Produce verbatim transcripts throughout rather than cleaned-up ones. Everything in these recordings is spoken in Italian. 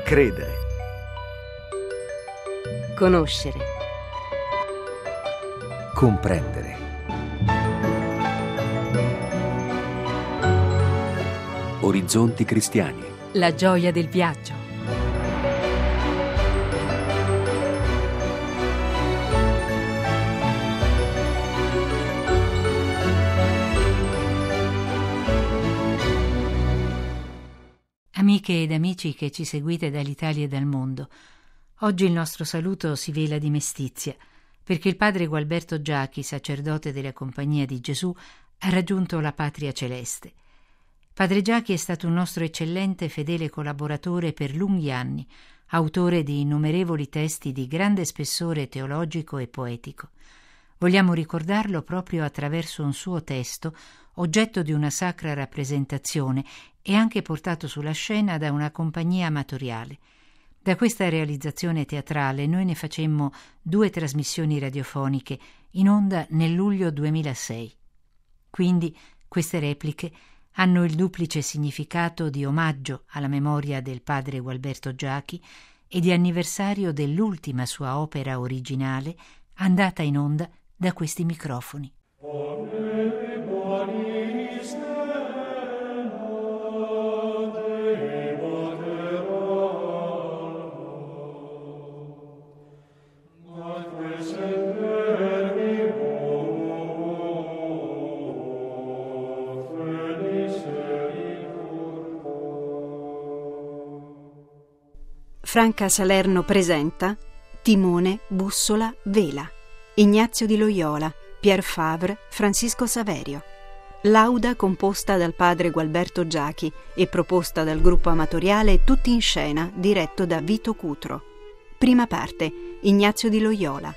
Credere. Conoscere. Comprendere. Orizzonti cristiani. La gioia del viaggio. Amiche ed amici che ci seguite dall'Italia e dal mondo, oggi il nostro saluto si vela di mestizia, perché il padre Gualberto Giachi, sacerdote della Compagnia di Gesù, ha raggiunto la patria celeste. Padre Giachi è stato un nostro eccellente e fedele collaboratore per lunghi anni, autore di innumerevoli testi di grande spessore teologico e poetico. Vogliamo ricordarlo proprio attraverso un suo testo, oggetto di una sacra rappresentazione e anche portato sulla scena da una compagnia amatoriale. Da questa realizzazione teatrale noi ne facemmo due trasmissioni radiofoniche in onda nel luglio duemilasei. Quindi queste repliche hanno il duplice significato di omaggio alla memoria del padre Gualberto Giachi e di anniversario dell'ultima sua opera originale andata in onda da questi microfoni. Franca Salerno presenta Timone, bussola, vela. Ignazio di Loyola, Pierre Fabre, Francisco Saverio. Lauda composta dal padre Gualberto Giachi e proposta dal gruppo amatoriale Tutti in Scena, diretto da Vito Cutro. Prima parte, Ignazio di Loyola.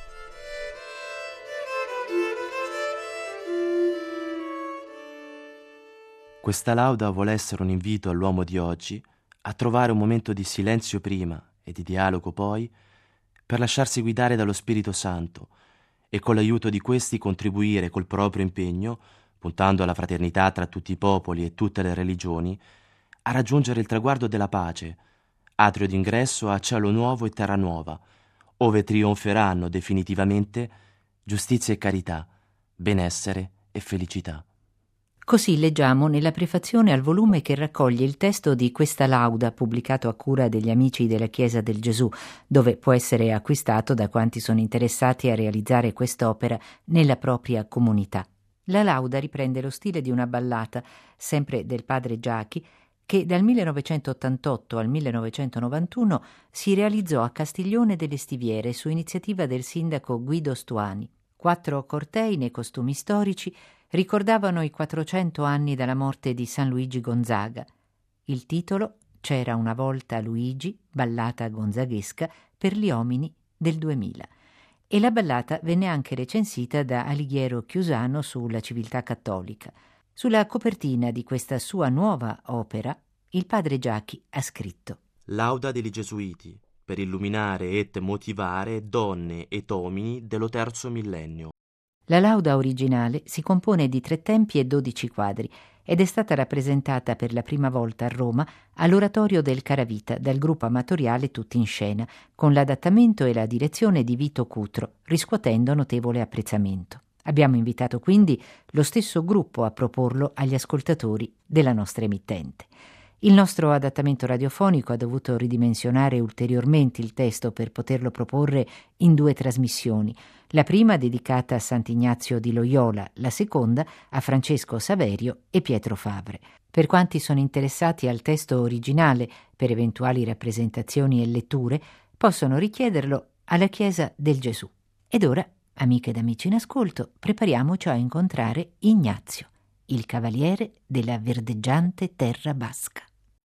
Questa lauda vuole essere un invito all'uomo di oggi a trovare un momento di silenzio prima e di dialogo poi, per lasciarsi guidare dallo Spirito Santo e con l'aiuto di questi contribuire col proprio impegno, puntando alla fraternità tra tutti i popoli e tutte le religioni, a raggiungere il traguardo della pace, atrio d'ingresso a cielo nuovo e terra nuova, ove trionferanno definitivamente giustizia e carità, benessere e felicità. Così leggiamo nella prefazione al volume che raccoglie il testo di questa lauda, pubblicato a cura degli amici della Chiesa del Gesù, dove può essere acquistato da quanti sono interessati a realizzare quest'opera nella propria comunità. La lauda riprende lo stile di una ballata, sempre del padre Giachi, che dal millenovecentottantotto al millenovecentonovantuno si realizzò a Castiglione delle Stiviere su iniziativa del sindaco Guido Stuani. Quattro cortei nei costumi storici ricordavano i quattrocento anni dalla morte di San Luigi Gonzaga. Il titolo C'era una volta Luigi, ballata gonzaghesca per gli uomini del duemila. E la ballata venne anche recensita da Alighiero Chiusano sulla civiltà cattolica. Sulla copertina di questa sua nuova opera, il padre Giachi ha scritto: Lauda degli Gesuiti, per illuminare et motivare donne et uomini dello terzo millennio. La lauda originale si compone di tre tempi e dodici quadri ed è stata rappresentata per la prima volta a Roma all'Oratorio del Caravita dal gruppo amatoriale Tutti in Scena, con l'adattamento e la direzione di Vito Cutro, riscuotendo notevole apprezzamento. Abbiamo invitato quindi lo stesso gruppo a proporlo agli ascoltatori della nostra emittente. Il nostro adattamento radiofonico ha dovuto ridimensionare ulteriormente il testo per poterlo proporre in due trasmissioni, la prima dedicata a Sant'Ignazio di Loyola, la seconda a Francesco Saverio e Pietro Fabre. Per quanti sono interessati al testo originale per eventuali rappresentazioni e letture, possono richiederlo alla Chiesa del Gesù. Ed ora, amiche ed amici in ascolto, prepariamoci a incontrare Ignazio, il cavaliere della verdeggiante terra basca.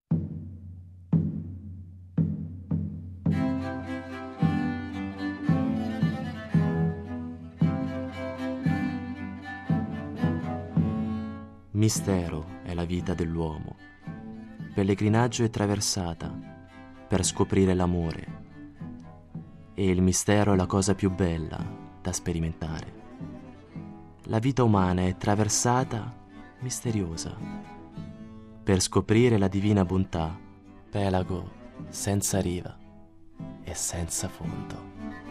Mistero è la vita dell'uomo, pellegrinaggio e traversata per scoprire l'amore, e il mistero è la cosa più bella da sperimentare. La vita umana è traversata misteriosa per scoprire la divina bontà, pelago senza riva e senza fondo.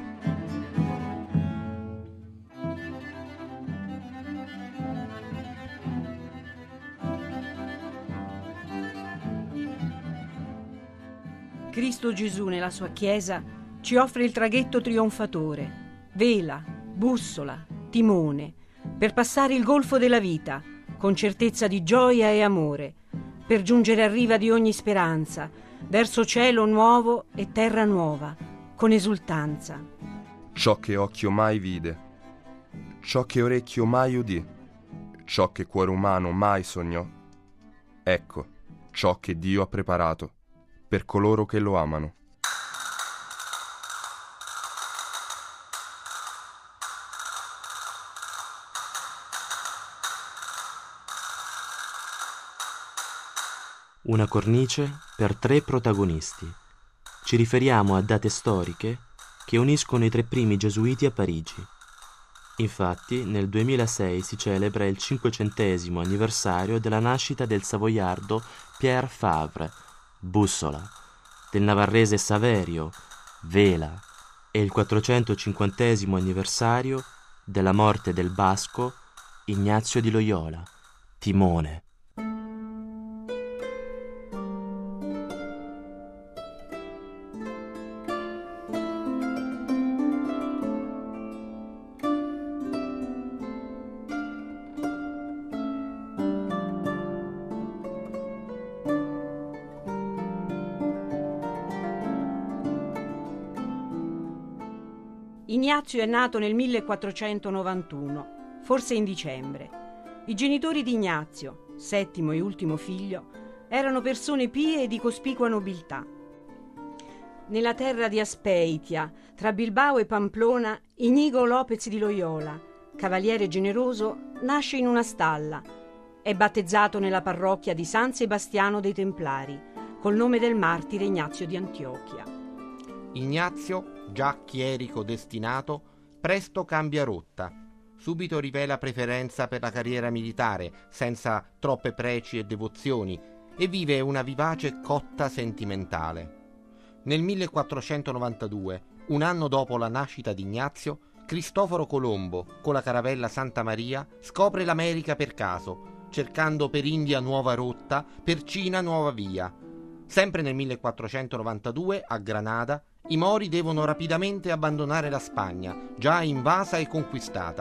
Cristo Gesù nella sua Chiesa ci offre il traghetto trionfatore, vela, bussola, timone, per passare il golfo della vita, con certezza di gioia e amore, per giungere a riva di ogni speranza, verso cielo nuovo e terra nuova, con esultanza. Ciò che occhio mai vide, ciò che orecchio mai udì, ciò che cuore umano mai sognò, ecco ciò che Dio ha preparato per coloro che lo amano. Una cornice per tre protagonisti. Ci riferiamo a date storiche che uniscono i tre primi gesuiti a Parigi. Infatti, nel duemilasei si celebra il cinquecentesimo anniversario della nascita del savoiardo Pierre Favre, bussola, del navarrese Saverio, vela, e il quattrocentocinquantesimo anniversario della morte del basco Ignazio di Loyola, timone. Ignazio è nato nel millequattrocentonovantuno, forse in dicembre. I genitori di Ignazio, settimo e ultimo figlio, erano persone pie e di cospicua nobiltà. Nella terra di Aspeitia, tra Bilbao e Pamplona, Inigo Lopez di Loyola, cavaliere generoso, nasce in una stalla. È battezzato nella parrocchia di San Sebastiano dei Templari, col nome del martire Ignazio di Antiochia. Ignazio, già chierico destinato, presto cambia rotta. Subito rivela preferenza per la carriera militare, senza troppe preci e devozioni, e vive una vivace cotta sentimentale. Nel millequattrocentonovantadue, un anno dopo la nascita di Ignazio, Cristoforo Colombo, con la caravella Santa Maria, scopre l'America per caso, cercando per India nuova rotta, per Cina nuova via. Sempre nel millequattrocentonovantadue, a Granada, i Mori devono rapidamente abbandonare la Spagna, già invasa e conquistata.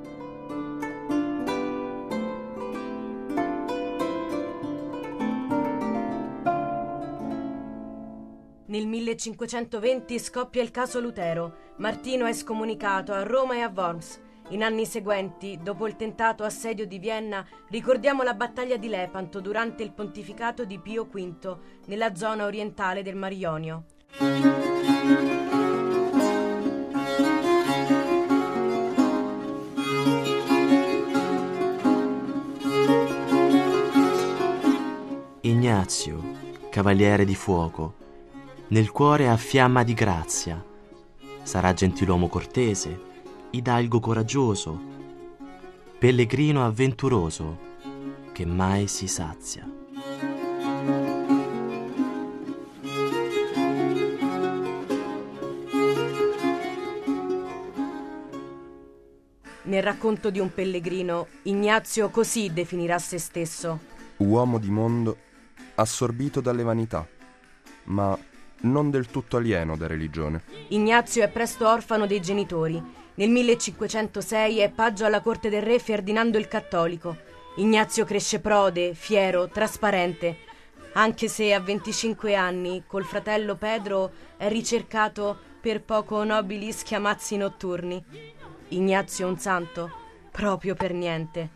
Nel millecinquecentoventi scoppia il caso Lutero. Martino è scomunicato a Roma e a Worms. In anni seguenti, dopo il tentato assedio di Vienna, ricordiamo la battaglia di Lepanto durante il pontificato di Pio quinto, nella zona orientale del Mar Ionio. Ignazio, cavaliere di fuoco, nel cuore ha fiamma di grazia. Sarà gentiluomo cortese, hidalgo coraggioso, pellegrino avventuroso, che mai si sazia. Nel racconto di un pellegrino, Ignazio così definirà se stesso: uomo di mondo, assorbito dalle vanità, ma non del tutto alieno da religione. Ignazio è presto orfano dei genitori. Nel millecinquecentosei è paggio alla corte del re Ferdinando il Cattolico. Ignazio cresce prode, fiero, trasparente, anche se a venticinque anni, col fratello Pedro, è ricercato per poco nobili schiamazzi notturni. Ignazio un santo? Proprio per niente.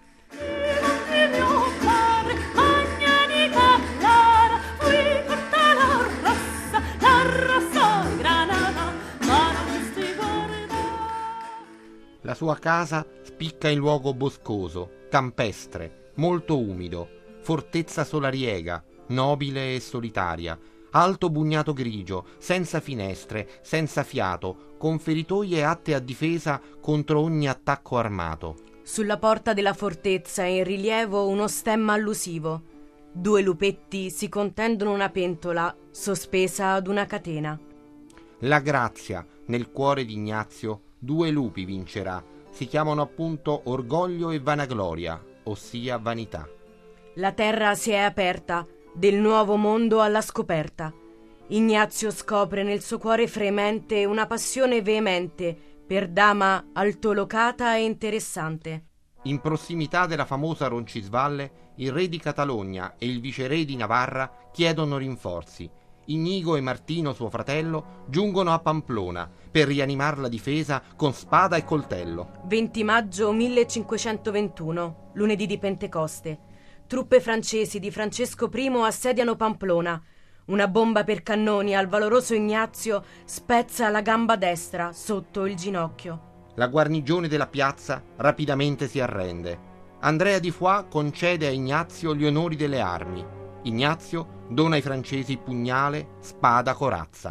La sua casa spicca in luogo boscoso, campestre, molto umido, fortezza solariega, nobile e solitaria, alto bugnato grigio, senza finestre, senza fiato, con feritoie atte a difesa contro ogni attacco armato. Sulla porta della fortezza è in rilievo uno stemma allusivo. Due lupetti si contendono una pentola sospesa ad una catena. La grazia nel cuore di Ignazio due lupi vincerà. Si chiamano appunto orgoglio e vanagloria, ossia vanità. La terra si è aperta, del nuovo mondo alla scoperta. Ignazio scopre nel suo cuore fremente una passione veemente per dama altolocata e interessante. In prossimità della famosa Roncisvalle, il re di Catalogna e il viceré di Navarra chiedono rinforzi. Inigo e Martino, suo fratello, giungono a Pamplona per rianimare la difesa con spada e coltello. venti maggio millecinquecentoventuno, lunedì di Pentecoste. Truppe francesi di Francesco I assediano Pamplona. Una bomba per cannoni al valoroso Ignazio spezza la gamba destra sotto il ginocchio. La guarnigione della piazza rapidamente si arrende. Andrea di Foix concede a Ignazio gli onori delle armi. Ignazio dona ai francesi pugnale, spada, corazza.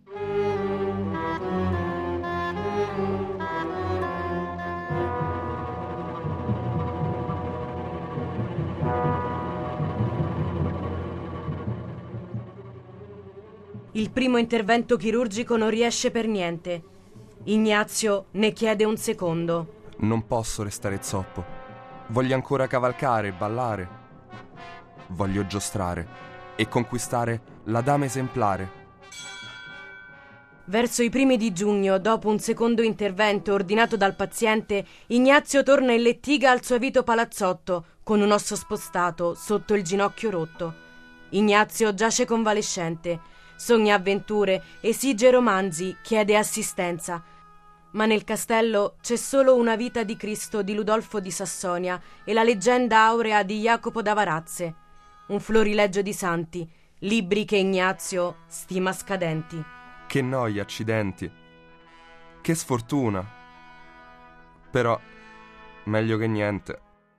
Il primo intervento chirurgico non riesce per niente. Ignazio ne chiede un secondo. Non posso restare zoppo. Voglio ancora cavalcare e ballare. Voglio giostrare e conquistare la dama esemplare. Verso i primi di giugno, dopo un secondo intervento ordinato dal paziente, Ignazio torna in lettiga al suo avito palazzotto, con un osso spostato sotto il ginocchio rotto. Ignazio giace convalescente, sogna avventure, esige romanzi, chiede assistenza. Ma nel castello c'è solo una vita di Cristo di Ludolfo di Sassonia e la leggenda aurea di Jacopo da Varazze, un florileggio di santi, libri che Ignazio stima scadenti. Che noia, accidenti. Che sfortuna. Però, meglio che niente.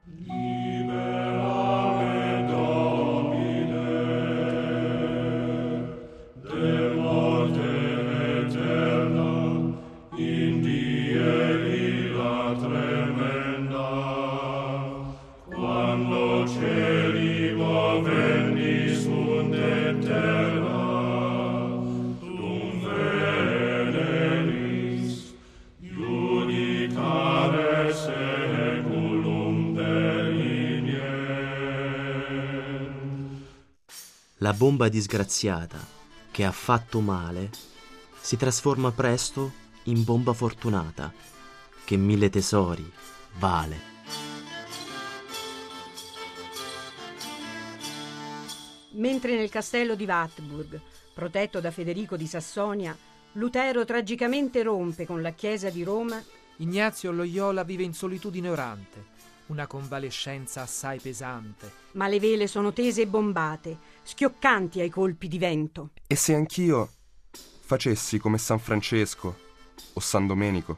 La bomba disgraziata che ha fatto male si trasforma presto in bomba fortunata che mille tesori vale. Mentre nel castello di Wartburg, protetto da Federico di Sassonia, Lutero tragicamente rompe con la Chiesa di Roma, Ignazio Loyola vive in solitudine orante, una convalescenza assai pesante. ma le vele sono tese e bombate, schioccanti ai colpi di vento. E se anch'io facessi come San Francesco o San Domenico?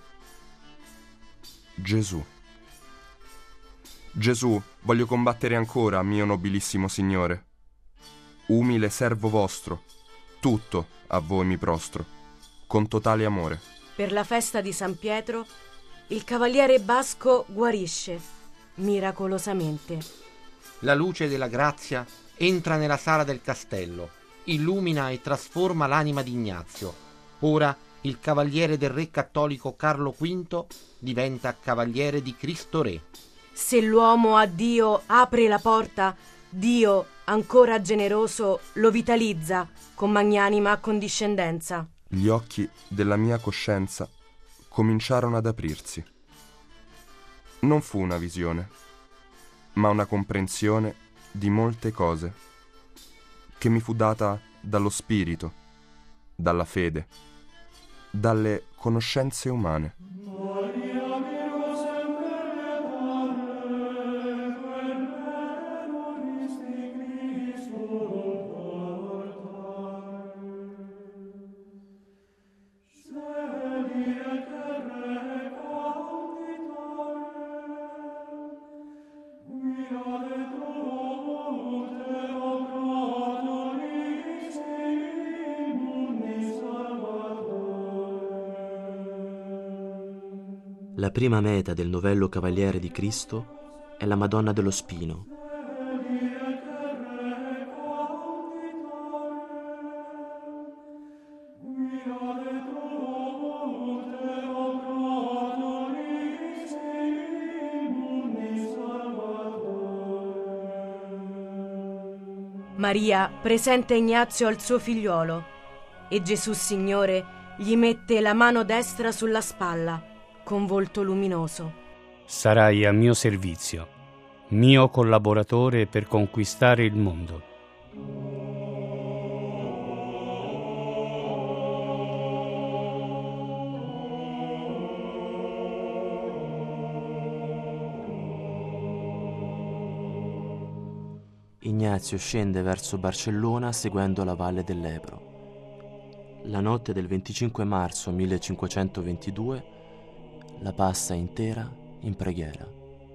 Gesù. Gesù, voglio combattere ancora, mio nobilissimo Signore. Umile servo vostro, tutto a voi mi prostro, con totale amore. Per la festa di San Pietro, il cavaliere basco guarisce miracolosamente. La luce della grazia entra nella sala del castello, illumina e trasforma l'anima di Ignazio. Ora il cavaliere del re cattolico Carlo V diventa cavaliere di Cristo Re. Se l'uomo a Dio apre la porta, Dio, ancora generoso, lo vitalizza con magnanima accondiscendenza. Gli occhi della mia coscienza cominciarono ad aprirsi. Non fu una visione, ma una comprensione di molte cose che mi fu data dallo spirito, dalla fede, dalle conoscenze umane. La prima meta del novello Cavaliere di Cristo è la Madonna dello Spino. Maria presenta Ignazio al suo figliuolo e Gesù Signore gli mette la mano destra sulla spalla, con volto luminoso. Sarai a mio servizio, mio collaboratore per conquistare il mondo. Ignazio scende verso Barcellona seguendo la valle dell'Ebro. La notte del venticinque marzo millecinquecentoventidue la passa intera in preghiera.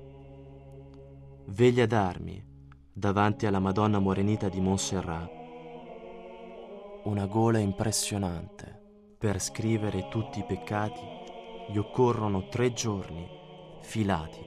Veglia d'armi davanti alla Madonna Morenita di Montserrat. Una gola impressionante. Per scrivere tutti i peccati gli occorrono tre giorni filati.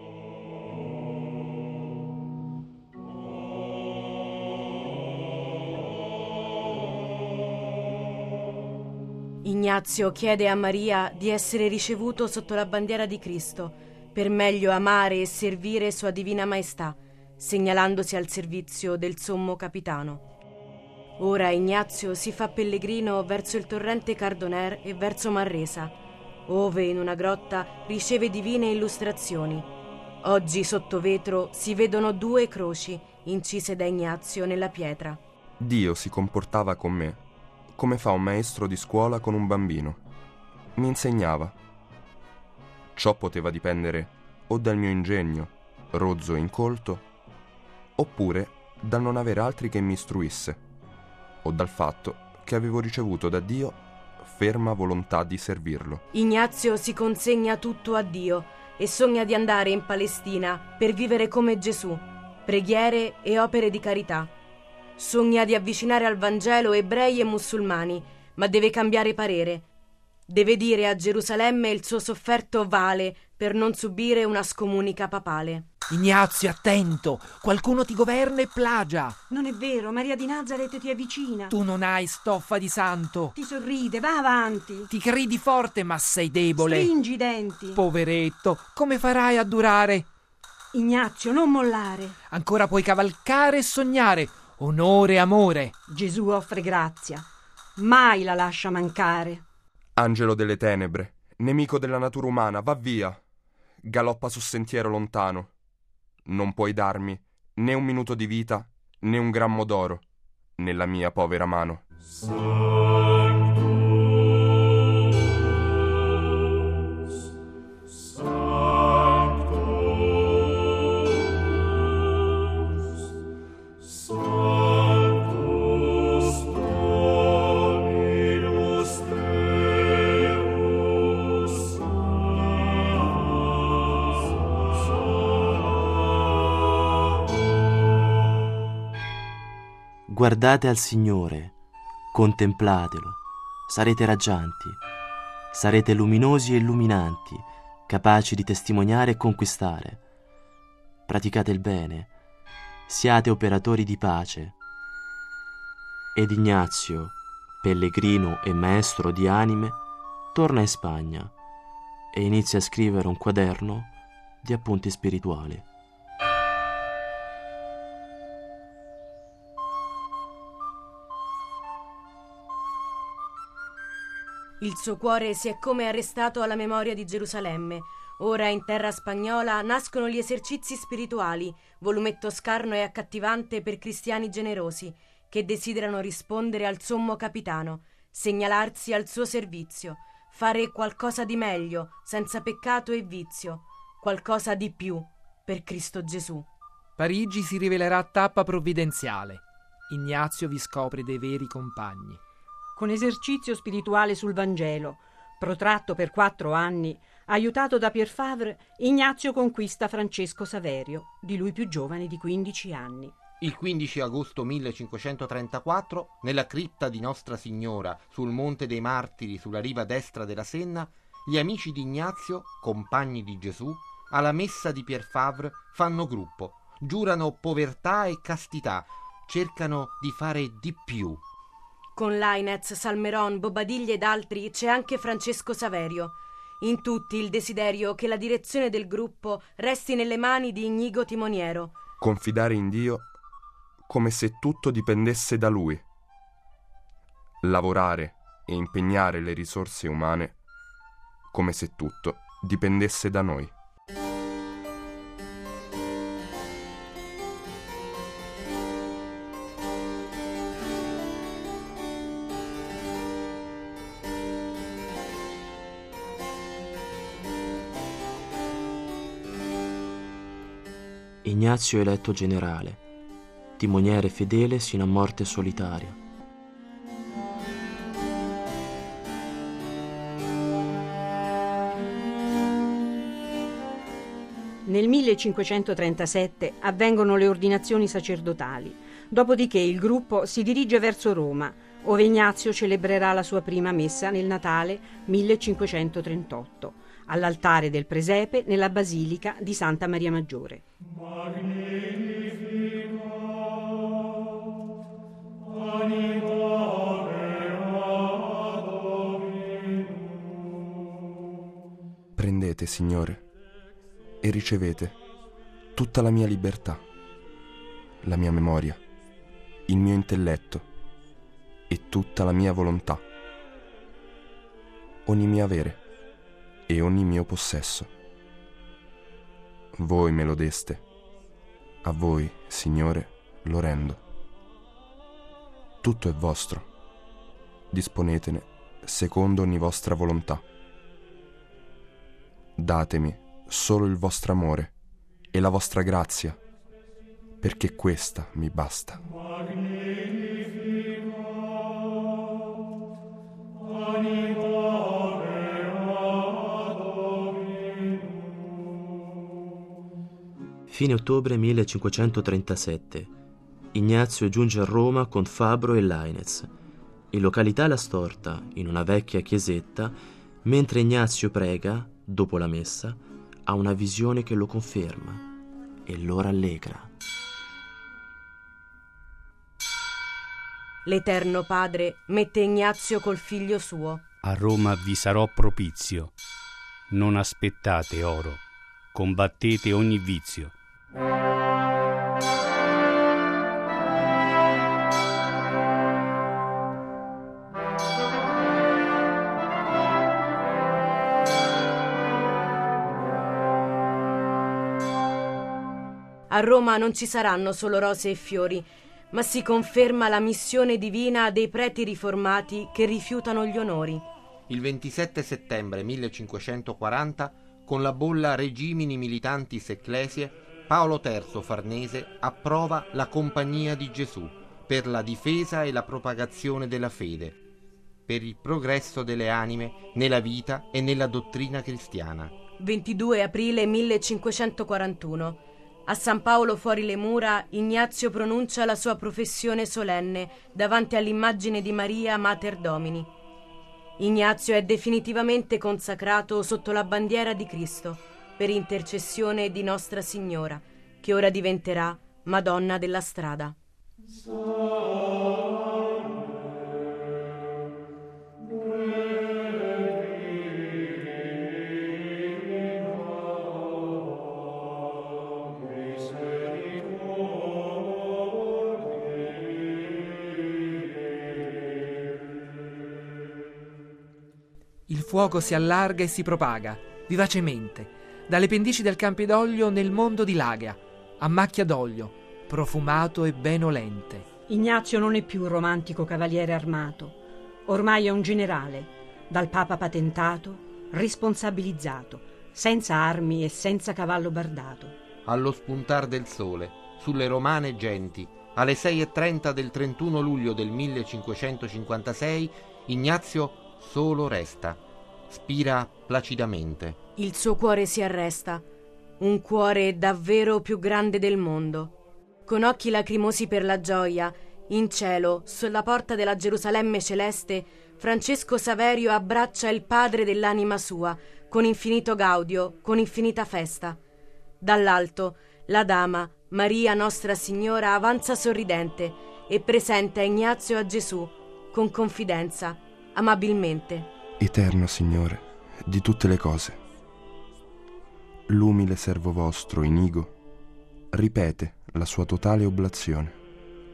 Ignazio chiede a Maria di essere ricevuto sotto la bandiera di Cristo per meglio amare e servire Sua Divina Maestà, segnalandosi al servizio del Sommo Capitano. Ora Ignazio si fa pellegrino verso il torrente Cardoner e verso Manresa, ove in una grotta riceve divine illustrazioni. Oggi sotto vetro si vedono due croci incise da Ignazio nella pietra. Dio si comportava con me come fa un maestro di scuola con un bambino. Mi insegnava. Ciò poteva dipendere o dal mio ingegno, rozzo e incolto, oppure dal non avere altri che mi istruisse, o dal fatto che avevo ricevuto da Dio ferma volontà di servirlo. Ignazio si consegna tutto a Dio e sogna di andare in Palestina per vivere come Gesù, preghiere e opere di carità. Sogna di avvicinare al Vangelo ebrei e musulmani, ma deve cambiare parere. Deve dire a Gerusalemme il suo sofferto vale per non subire una scomunica papale. Ignazio, attento! Qualcuno ti governa e plagia! Non è vero, Maria di Nazaret ti avvicina. Tu non hai stoffa di santo. Ti sorride, va avanti. Ti gridi forte, ma sei debole. Stringi i denti. Poveretto, come farai a durare? Ignazio, non mollare. Ancora puoi cavalcare e sognare. Onore e amore. Gesù offre grazia. Mai la lascia mancare. Angelo delle tenebre, nemico della natura umana, va via. Galoppa su sentiero lontano. Non puoi darmi né un minuto di vita, né un grammo d'oro, nella mia povera mano. Guardate al Signore, contemplatelo, sarete raggianti, sarete luminosi e illuminanti, capaci di testimoniare e conquistare. Praticate il bene, siate operatori di pace. Ed Ignazio, pellegrino e maestro di anime, torna in Spagna e inizia a scrivere un quaderno di appunti spirituali. Il suo cuore si è come arrestato alla memoria di Gerusalemme. Ora in terra spagnola nascono gli esercizi spirituali, volumetto scarno e accattivante per cristiani generosi, che desiderano rispondere al Sommo Capitano, segnalarsi al suo servizio, fare qualcosa di meglio, senza peccato e vizio, qualcosa di più per Cristo Gesù. Parigi si rivelerà tappa provvidenziale. Ignazio vi scopre dei veri compagni. Con esercizio spirituale sul Vangelo, protratto per quattro anni, aiutato da Pierre Favre, Ignazio conquista Francesco Saverio, di lui più giovane di quindici anni. Il quindici agosto millecinquecentotrentaquattro, nella cripta di Nostra Signora, sul Monte dei Martiri, sulla riva destra della Senna, gli amici di Ignazio, compagni di Gesù, alla messa di Pierre Favre fanno gruppo, giurano povertà e castità, cercano di fare di più. Con Lainez, Salmeron, Bobadiglia ed altri c'è anche Francesco Saverio. In tutti il desiderio che la direzione del gruppo resti nelle mani di Inigo Timoniero. Confidare in Dio come se tutto dipendesse da lui. Lavorare e impegnare le risorse umane come se tutto dipendesse da noi. Ignazio eletto generale, timoniere fedele sino a morte solitaria. Nel millecinquecentotrentasette avvengono le ordinazioni sacerdotali, dopodiché il gruppo si dirige verso Roma, ove Ignazio celebrerà la sua prima messa nel Natale millecinquecentotrentotto, all'altare del presepe nella Basilica di Santa Maria Maggiore. Prendete, Signore, e ricevete tutta la mia libertà, la mia memoria, il mio intelletto e tutta la mia volontà, ogni mio avere e ogni mio possesso. Voi me lo deste, a voi, Signore, lo rendo. Tutto è vostro, disponetene secondo ogni vostra volontà. Datemi solo il vostro amore e la vostra grazia, perché questa mi basta. Fine ottobre millecinquecentotrentasette. Ignazio giunge a Roma con Fabro e Lainez. In località La Storta, in una vecchia chiesetta, mentre Ignazio prega, dopo la messa, ha una visione che lo conferma e lo rallegra. L'Eterno Padre mette Ignazio col figlio suo. A Roma vi sarò propizio. Non aspettate oro, combattete ogni vizio. A Roma non ci saranno solo rose e fiori, ma si conferma la missione divina dei preti riformati che rifiutano gli onori. Il ventisette settembre millecinquecentoquaranta, con la bolla Regimini Militantis Ecclesiae, Paolo terzo Farnese approva la Compagnia di Gesù per la difesa e la propagazione della fede, per il progresso delle anime nella vita e nella dottrina cristiana. ventidue aprile millecinquecentoquarantuno. A San Paolo fuori le mura, Ignazio pronuncia la sua professione solenne davanti all'immagine di Maria Mater Domini. Ignazio è definitivamente consacrato sotto la bandiera di Cristo per intercessione di Nostra Signora, che ora diventerà Madonna della Strada. Il fuoco si allarga e si propaga, vivacemente, dalle pendici del Campidoglio nel mondo dilaga, a macchia d'olio, profumato e ben olente. Ignazio non è più un romantico cavaliere armato, ormai è un generale, dal Papa patentato, responsabilizzato, senza armi e senza cavallo bardato. Allo spuntar del sole, sulle romane genti, alle sei e trenta del trentuno luglio del millecinquecentocinquantasei, Ignazio solo resta, spira placidamente. Il suo cuore si arresta, un cuore davvero più grande del mondo. Con occhi lacrimosi per la gioia, in cielo, sulla porta della Gerusalemme celeste, Francesco Saverio abbraccia il padre dell'anima sua, con infinito gaudio, con infinita festa. Dall'alto, la dama, Maria Nostra Signora, avanza sorridente e presenta Ignazio a Gesù, con confidenza, amabilmente. Eterno Signore, di tutte le cose, l'umile servo vostro, Inigo, ripete la sua totale oblazione.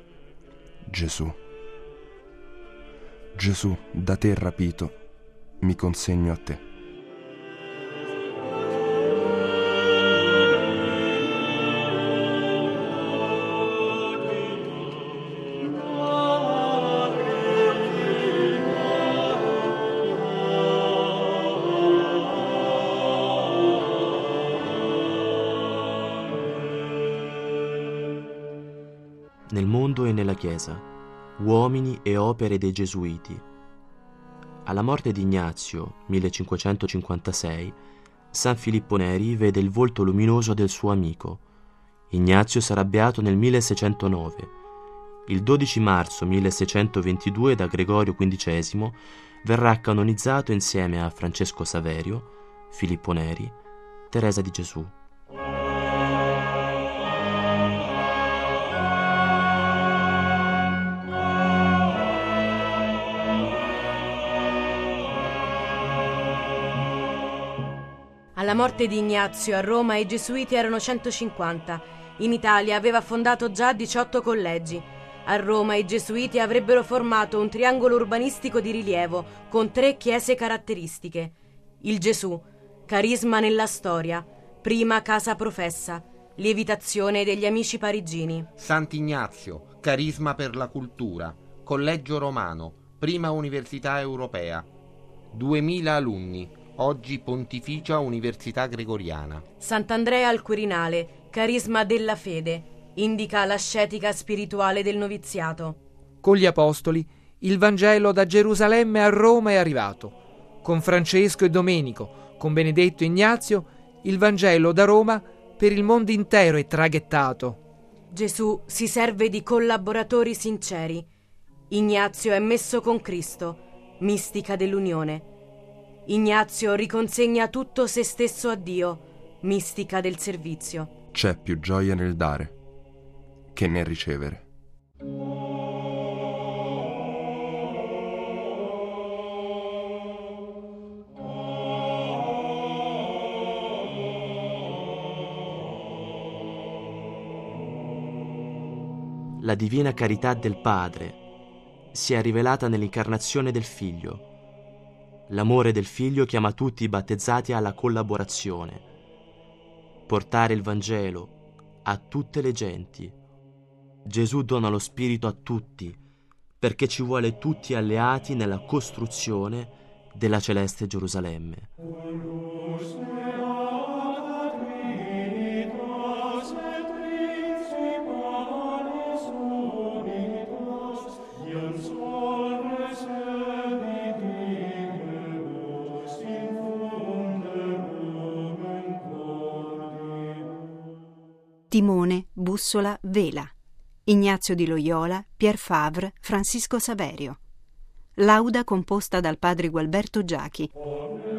Gesù. Gesù, da te rapito, mi consegno a te. Nel mondo e nella Chiesa, uomini e opere dei Gesuiti. Alla morte di Ignazio, millecinquecentocinquantasei, San Filippo Neri vede il volto luminoso del suo amico. Ignazio sarà beato nel milleseicentonove. Il dodici marzo milleseicentoventidue da Gregorio quindicesimo verrà canonizzato insieme a Francesco Saverio, Filippo Neri, Teresa di Gesù. Alla morte di Ignazio a Roma i gesuiti erano centocinquanta. In Italia aveva fondato già diciotto collegi. A Roma i gesuiti avrebbero formato un triangolo urbanistico di rilievo con tre chiese caratteristiche. Il Gesù, carisma nella storia, prima casa professa, lievitazione degli amici parigini. Sant'Ignazio, carisma per la cultura, collegio romano, prima università europea. duemila alunni. Oggi Pontificia Università Gregoriana. Sant'Andrea al Quirinale, carisma della fede, indica l'ascetica spirituale del noviziato. Con gli apostoli, il Vangelo da Gerusalemme a Roma è arrivato. Con Francesco e Domenico, con Benedetto e Ignazio, il Vangelo da Roma per il mondo intero è traghettato. Gesù si serve di collaboratori sinceri. Ignazio è messo con Cristo, mistica dell'unione. Ignazio riconsegna tutto se stesso a Dio, mistica del servizio. C'è più gioia nel dare che nel ricevere. La divina carità del Padre si è rivelata nell'incarnazione del Figlio. L'amore del Figlio chiama tutti i battezzati alla collaborazione. Portare il Vangelo a tutte le genti. Gesù dona lo Spirito a tutti, perché ci vuole tutti alleati nella costruzione della celeste Gerusalemme. Timone, bussola, vela. Ignazio di Loyola, Pierre Favre, Francisco Saverio. Lauda composta dal padre Gualberto Giachi.